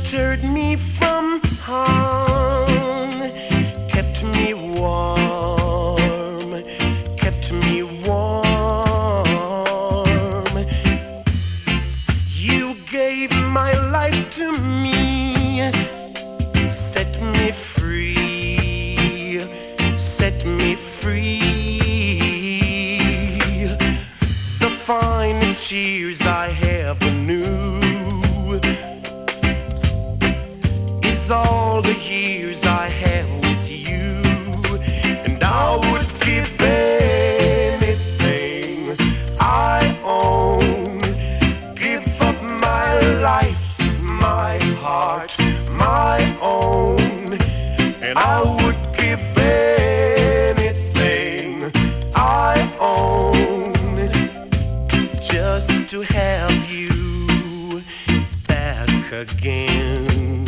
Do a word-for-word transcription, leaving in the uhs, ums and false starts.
sheltered me from harm, kept me warm, kept me warm. You gave my life to me, set me free, set me free. The finest years I ever knew is all the years I had with you, and I would give anything I own, give up my life, my heart, my own, and I would give anything I own just to have you back again.